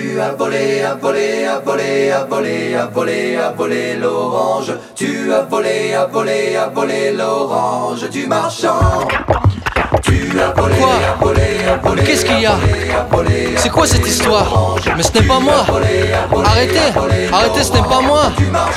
Tu as volé, a volé, a volé, a volé, a volé, a volé l'orange. Tu as volé, a volé, a volé l'orange du marchand. Tu as volé, Quoi? a volé, a volé. Qu'est-ce qu'il y a? C'est quoi cette histoire? Mais ce n'est pas moi. Arrêtez, arrêtez, ce n'est pas moi.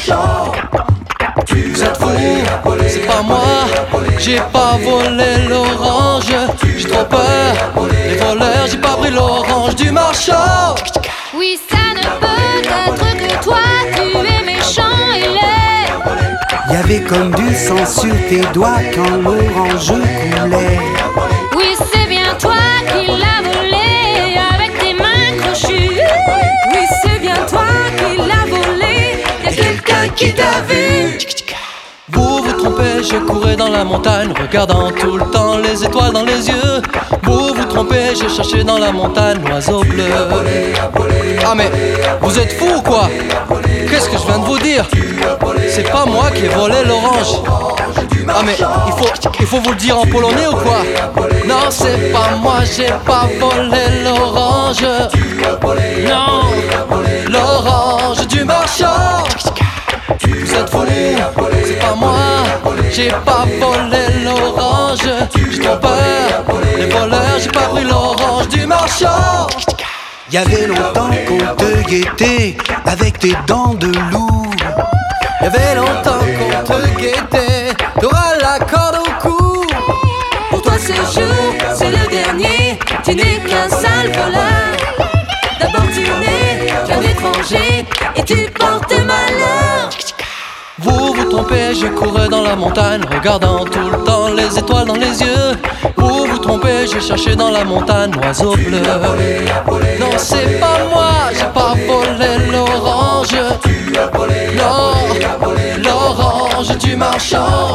Vous êtes fous, c'est pas moi. J'ai pas volé l'orange. J'ai trop peur. Les voleurs, j'ai pas pris l'orange du marchand. Oui, ça ne peut être que toi. Tu es méchant et laid. Y'avait comme du sang sur tes doigts quand l'orange coulait. Oui, c'est bien toi qui l'as volé avec tes mains crochues. Oui, c'est bien toi qui l'as volé. Y'a quelqu'un qui t'a vu. Vous vous trompez, je courais dans la montagne, regardant tout le temps les étoiles dans les yeux. Vous vous trompez, je cherchais dans la montagne l'oiseau bleu. Ah mais, vous êtes fous ou quoi? Qu'est-ce que je viens de vous dire? C'est pas moi qui ai volé l'orange. Ah mais, il faut vous le dire en polonais ou quoi? Non, c'est pas moi, j'ai pas volé l'orange. Non, l'orange du marchand. Vous êtes fous, c'est pas moi. J'ai pas volé l'orange. J'ai trop peur, les voleurs, j'ai pas pris l'orange du marchand. Y'avait longtemps qu'on te guettait avec tes dents de loup. Y'avait longtemps qu'on te guettait, t'auras la corde au cou. Pour toi ce jour, c'est le dernier. Tu n'es qu'un sale voleur. D'abord tu n'es qu'un étranger et tu portes malheur. Vous vous trompez, je courais dans la montagne, regardant tout le temps les étoiles dans les yeux. Vous vous trompez, je cherchais dans la montagne l'oiseau bleu. Non, c'est pas moi, j'ai pas volé l'orange. Non, l'orange du marchand.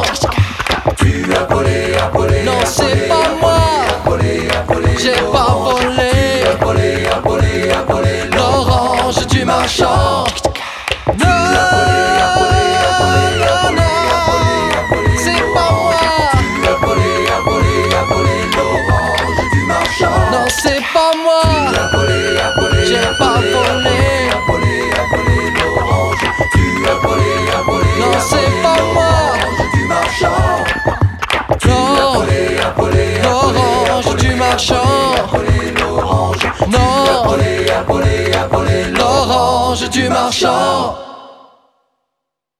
Non, c'est pas moi, j'ai pas volé l'orange du marchand. Non, c'est pas moi, j'ai pas volé. Non, c'est pas moi. Non, l'orange du marchand. Non, l'orange du marchand.